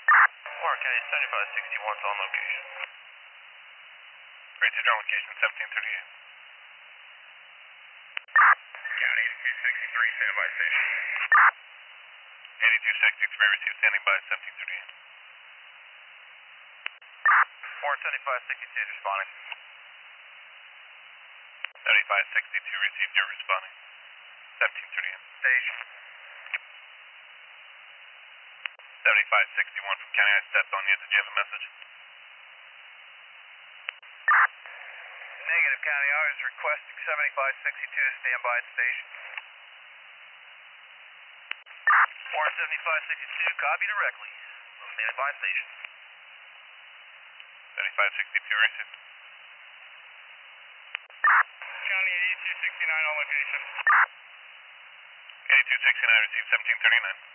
Warren County 7561 is on location. Right to your location 1738. County 8263, standby station. 8263, receive standing by 1738. Warren 7562 is responding. 7562 received, you're responding. 1738. Station. 7561 from County, I stepped on you. Did you have a message? Negative, County. I was requesting 7562 to stand by at station. Warren 7562, copy directly. I'm standing by station. 7562 received. County 8269 on location. 8269 received 1739.